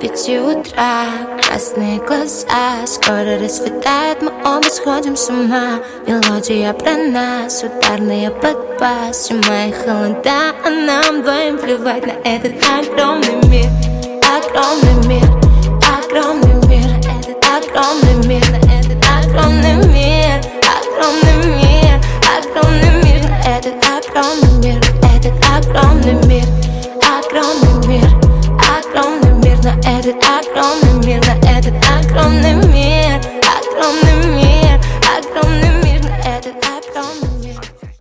5 утра, красные глаза. Скоро расцветает, мы оба сходим с ума. Мелодия про нас, ударные под бас. И мои холода, а нам двоим плевать на этот огромный мир. Огромный мир, огромный мир, этот огромный мир, на этот огромный мир. Огромный мир, огромный мир, на этот огромный мир, этот огромный мир. Огромный мир, огромный мир, на этот огромный